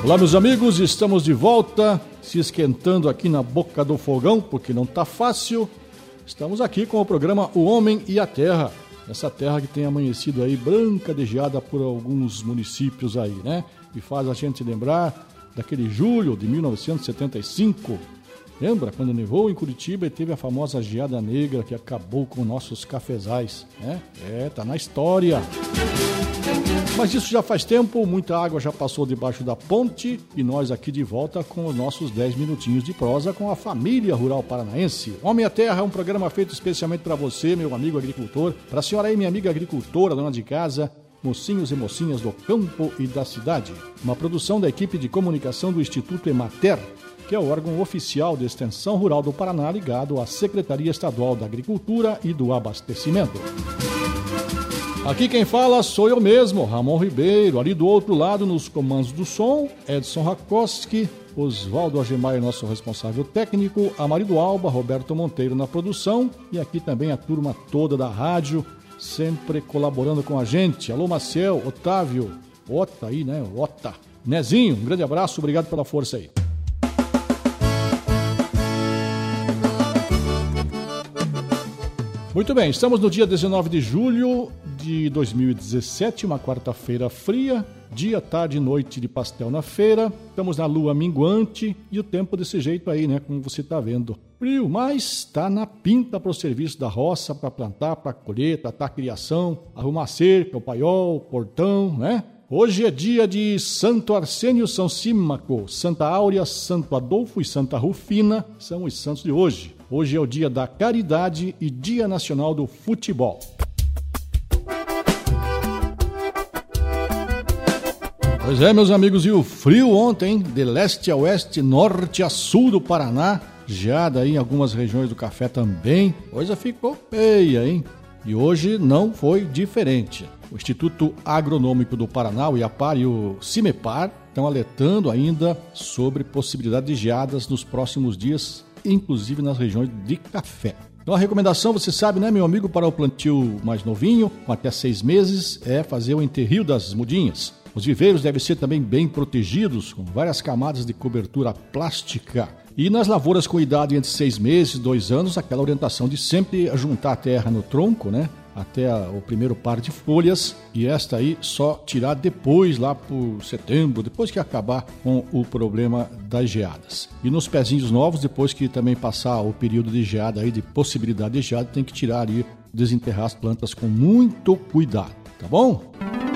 Olá, meus amigos, estamos de volta, se esquentando aqui na boca do fogão, porque não tá fácil. Estamos aqui com o programa O Homem e a Terra, essa terra que tem amanhecido aí branca de geada por alguns municípios aí, né? E faz a gente lembrar daquele julho de 1975. Lembra quando nevou em Curitiba e teve a famosa geada negra que acabou com nossos cafezais, né? Tá na história. Mas isso já faz tempo, muita água já passou debaixo da ponte e nós aqui de volta com os nossos 10 minutinhos de prosa com a família rural paranaense. Homem à Terra é um programa feito especialmente para você, meu amigo agricultor, para a senhora aí, minha amiga agricultora, dona de casa, mocinhos e mocinhas do campo e da cidade. Uma produção da equipe de comunicação do Instituto Emater, que é o órgão oficial de extensão rural do Paraná ligado à Secretaria Estadual da Agricultura e do Abastecimento. Aqui quem fala sou eu mesmo, Ramon Ribeiro. Ali do outro lado, nos comandos do som, Edson Rakoski, Oswaldo Agemai, nosso responsável técnico, Amarido Alba, Roberto Monteiro na produção e aqui também a turma toda da rádio, sempre colaborando com a gente. Alô, Maciel, Otávio, Ota aí, né? Ota. Nezinho, um grande abraço, obrigado pela força aí. Muito bem, estamos no dia 19 de julho de 2017, uma quarta-feira fria, dia, tarde e noite de pastel na feira, estamos na lua minguante e o tempo desse jeito aí, né, como você está vendo. Frio, mas está na pinta para o serviço da roça, para plantar, para colher, tratar a criação, arrumar cerca, o paiol, o portão, né? Hoje é dia de Santo Arsênio, São Símaco, Santa Áurea, Santo Adolfo e Santa Rufina, são os santos de hoje. Hoje é o dia da caridade e dia nacional do futebol. Pois é, meus amigos, e o frio ontem, hein? De leste a oeste, norte a sul do Paraná, geada aí em algumas regiões do Café também, coisa ficou feia, hein? E hoje não foi diferente. O Instituto Agronômico do Paraná, o IAPAR e o CIMEPAR estão alertando ainda sobre possibilidade de geadas nos próximos dias, inclusive nas regiões de café. Então a recomendação, você sabe, né, meu amigo, para o plantio mais novinho, com até 6 meses, é fazer o enterrio das mudinhas. Os viveiros devem ser também bem protegidos, com várias camadas de cobertura plástica. E nas lavouras com idade entre 6 meses e 2 anos, aquela orientação de sempre juntar a terra no tronco, né? Até o primeiro par de folhas, e esta aí só tirar depois, lá por setembro, depois que acabar com o problema das geadas. E nos pezinhos novos, depois que também passar o período de geada aí, de possibilidade de geada, tem que tirar ali, desenterrar as plantas com muito cuidado, tá bom?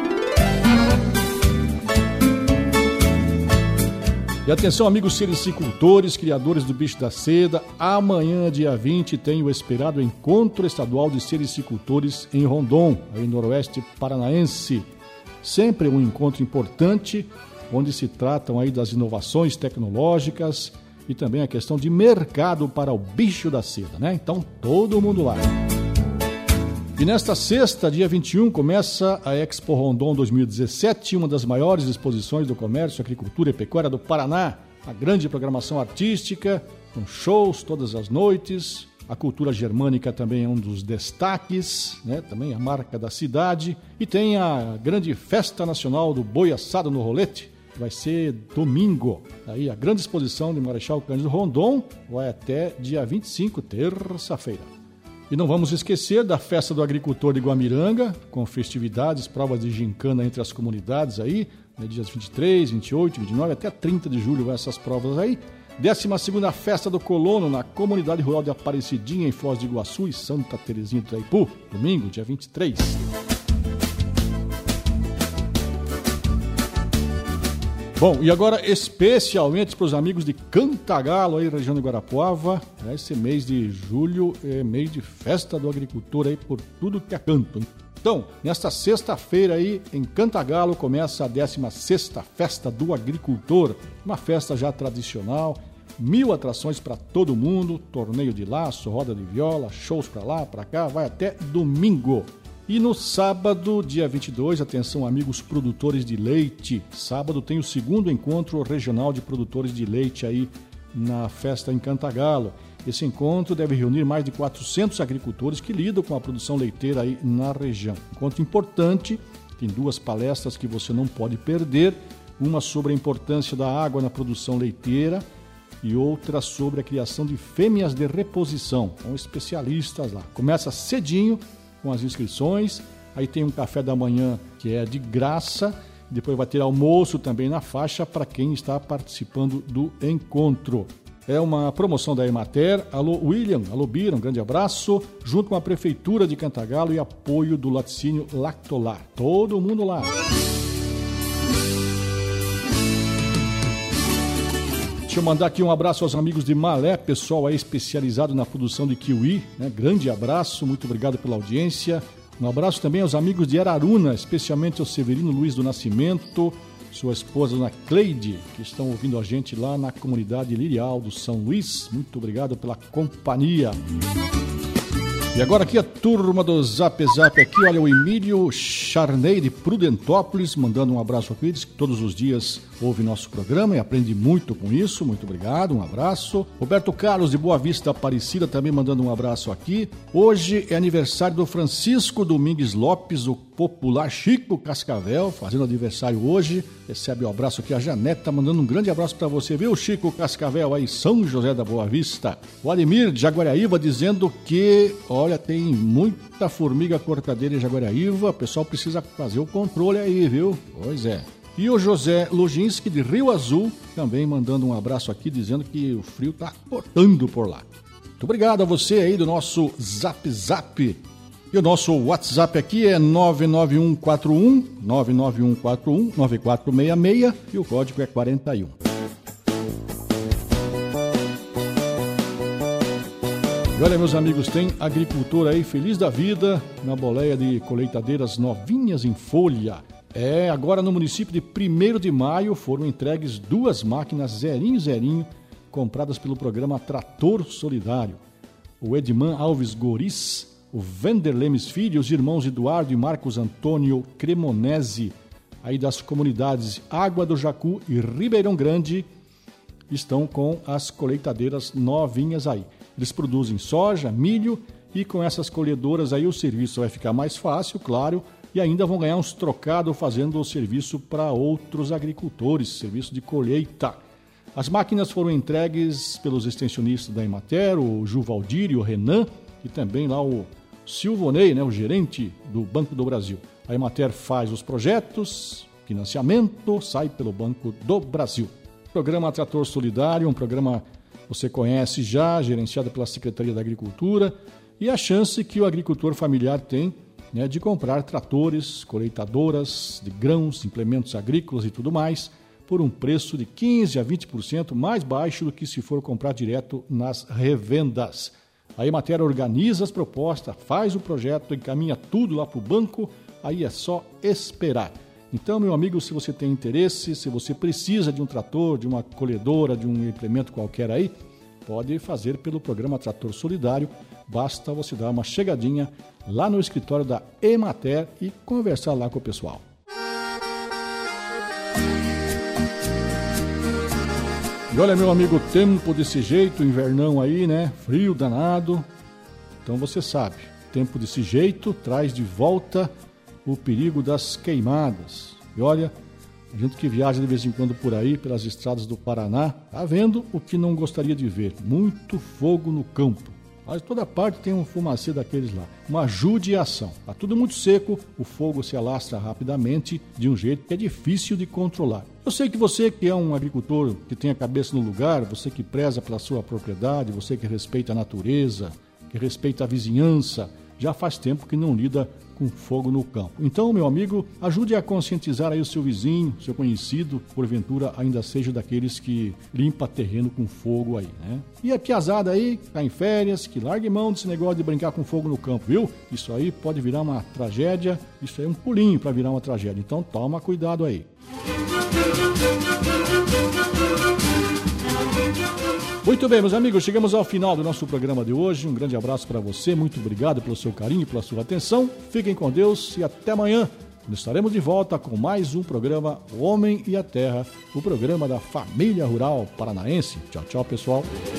E atenção, amigos sericicultores, criadores do bicho da seda, amanhã, dia 20, tem o esperado Encontro Estadual de Sericicultores em Rondon, aí no noroeste paranaense. Sempre um encontro importante, onde se tratam aí das inovações tecnológicas e também a questão de mercado para o bicho da seda, né? Então, todo mundo lá. E nesta sexta, dia 21, começa a Expo Rondon 2017, uma das maiores exposições do comércio, agricultura e pecuária do Paraná. A grande programação artística, com shows todas as noites. A cultura germânica também é um dos destaques, né? Também a marca da cidade. E tem a grande Festa Nacional do Boi Assado no Rolete, que vai ser domingo. Aí a grande exposição de Marechal Cândido Rondon vai até dia 25, terça-feira. E não vamos esquecer da Festa do Agricultor de Guamiranga, com festividades, provas de gincana entre as comunidades aí, né, dias 23, 28, 29, até 30 de julho vai essas provas aí. 12ª Festa do Colono na Comunidade Rural de Aparecidinha, em Foz do Iguaçu e Santa Terezinha do Itaipu, domingo, dia 23. Bom, e agora especialmente para os amigos de Cantagalo, aí, região de Guarapuava, né, esse mês de julho é mês de festa do agricultor aí por tudo que é canto, hein? Então, nesta sexta-feira aí, em Cantagalo, começa a 16ª Festa do Agricultor, uma festa já tradicional, 1000 atrações para todo mundo, torneio de laço, roda de viola, shows para lá, para cá, vai até domingo. E no sábado, dia 22, atenção amigos produtores de leite, sábado tem o 2º encontro regional de produtores de leite aí na festa em Cantagalo. Esse encontro deve reunir mais de 400 agricultores que lidam com a produção leiteira aí na região. Encontro importante, tem 2 palestras que você não pode perder. uma sobre a importância da água na produção leiteira e outra sobre a criação de fêmeas de reposição, com especialistas lá. Começa cedinho com as inscrições, aí tem um café da manhã que é de graça, depois vai ter almoço também na faixa para quem está participando do encontro. É uma promoção da Emater. Alô William, alô Bira, um grande abraço, junto com a Prefeitura de Cantagalo e apoio do laticínio Lactolar. Todo mundo lá. Deixa eu mandar aqui um abraço aos amigos de Malé, pessoal aí especializado na produção de kiwi, né? Grande abraço, muito obrigado pela audiência. Um abraço também aos amigos de Araruna, especialmente ao Severino Luiz do Nascimento, sua esposa Ana Cleide, que estão ouvindo a gente lá na comunidade Lirial do São Luís. Muito obrigado pela companhia. E agora aqui a turma do Zap Zap aqui, olha o Emílio Charney de Prudentópolis, mandando um abraço aqui, diz que todos os dias ouve nosso programa e aprende muito com isso, muito obrigado, um abraço. Roberto Carlos de Boa Vista Aparecida também mandando um abraço aqui. Hoje é aniversário do Francisco Domingues Lopes, o popular Chico Cascavel, fazendo aniversário hoje. Recebe o abraço aqui a Janeta, mandando um grande abraço para você, viu, Chico Cascavel aí, São José da Boa Vista. O Ademir de Jaguariaíva dizendo que, olha, tem muita formiga cortadeira em Jaguariaíva, o pessoal precisa fazer o controle aí, viu? Pois é. E o José Luginski de Rio Azul também mandando um abraço aqui, dizendo que o frio tá cortando por lá. Muito obrigado a você aí do nosso Zap Zap. E o nosso WhatsApp aqui é 99141 e o código é 41. E olha, meus amigos, tem agricultor aí feliz da vida na boleia de colheitadeiras novinhas em folha. Agora no município de 1º de Maio foram entregues 2 máquinas zerinho, compradas pelo programa Trator Solidário. O Edman Alves Goris, o Vanderlemes Filho, os irmãos Eduardo e Marcos Antônio Cremonese, aí das comunidades Água do Jacu e Ribeirão Grande, estão com as colheitadeiras novinhas aí. Eles produzem soja, milho e com essas colhedoras aí o serviço vai ficar mais fácil, claro, e ainda vão ganhar uns trocados fazendo o serviço para outros agricultores, serviço de colheita. As máquinas foram entregues pelos extensionistas da Emater, o Juvaldir e o Renan, e também lá o Silvonei, né, o gerente do Banco do Brasil. A Emater faz os projetos, financiamento, sai pelo Banco do Brasil. Programa Trator Solidário, um programa você conhece já, gerenciado pela Secretaria da Agricultura, e a chance que o agricultor familiar tem, né, de comprar tratores, colheitadoras de grãos, implementos agrícolas e tudo mais, por um preço de 15% a 20% mais baixo do que se for comprar direto nas revendas. A Emater organiza as propostas, faz o projeto, encaminha tudo lá para o banco, aí é só esperar. Então, meu amigo, se você tem interesse, se você precisa de um trator, de uma colhedora, de um implemento qualquer aí, pode fazer pelo programa Trator Solidário. Basta você dar uma chegadinha lá no escritório da Emater e conversar lá com o pessoal. E olha, meu amigo, tempo desse jeito, invernão aí, né? Frio danado. Então você sabe, tempo desse jeito traz de volta o perigo das queimadas. E olha, a gente que viaja de vez em quando por aí, pelas estradas do Paraná, tá vendo o que não gostaria de ver. Muito fogo no campo. Mas toda parte tem um fumacê daqueles lá. Uma judiação. Tá tudo muito seco, o fogo se alastra rapidamente, de um jeito que é difícil de controlar. Eu sei que você que é um agricultor que tem a cabeça no lugar, você que preza pela sua propriedade, você que respeita a natureza, que respeita a vizinhança, já faz tempo que não lida com fogo no campo. Então, meu amigo, ajude a conscientizar aí o seu vizinho, seu conhecido, porventura ainda seja daqueles que limpa terreno com fogo aí, né? E a piazada aí, tá em férias, que largue mão desse negócio de brincar com fogo no campo, viu? Isso aí pode virar uma tragédia, isso aí é um pulinho para virar uma tragédia. Então, toma cuidado aí. Muito bem, meus amigos, chegamos ao final do nosso programa de hoje. Um grande abraço para você, muito obrigado pelo seu carinho, pela sua atenção. Fiquem com Deus e até amanhã. Estaremos de volta com mais um programa O Homem e a Terra, o programa da família rural paranaense. Tchau, tchau, pessoal.